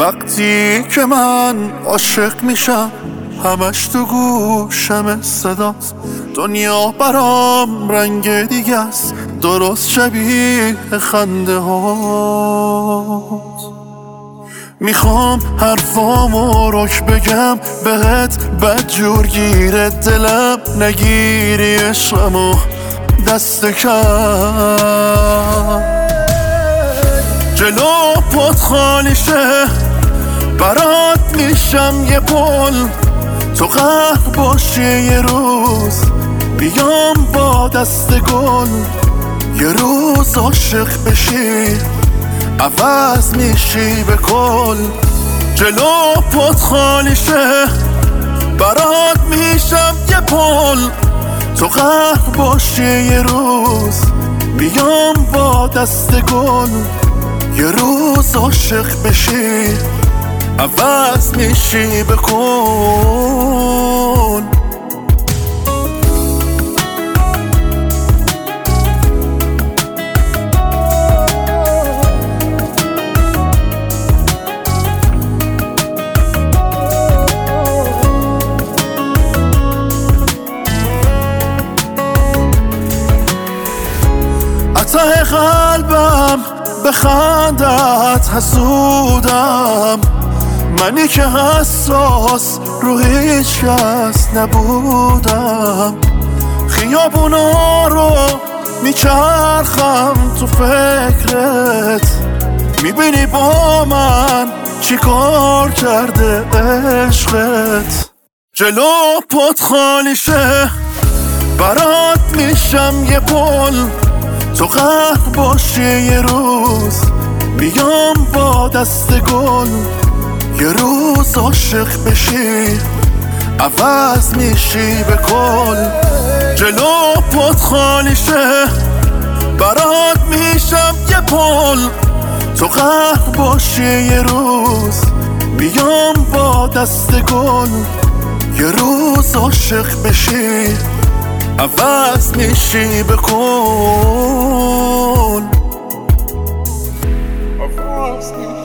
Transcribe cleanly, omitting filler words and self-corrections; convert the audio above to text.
وقتی که من عاشق میشم همش تو گوشم صداست. دنیا برام رنگ دیگه است، درست شبیه خنده هاست. میخوام حرفامو رک بگم بهت، بدجور گیره دلم نگیری عشقمو دست کم. جلو پات خالی شه برات میشم یه پل، تو قهر باشی یه روز بیام با دست گل. یه روز عاشق بشی عوض میشی به کل. جلو پات خالی شه برات میشم یه پل، تو قهر باشی یه روز بیام با دست گل. یه روز عاشق بشی عوض میشی به کل. ته قلبم به خندت حسودم، منی که حساس رو هیچ کس نبودم. خیابونا رو میچرخم تو فکرت، میبینی با من چی کار کرده عشقت. جلو پات خالی شه برات میشم یه پل، تو قهر باشی یه روز بیام با دست گل. یه روز عاشق بشی عوض میشی به کل. جلو پات خالی شه برات میشم یه پل، تو قهر باشی یه روز بیام با دست گل. یه روز عاشق بشی عوض میشی به کل.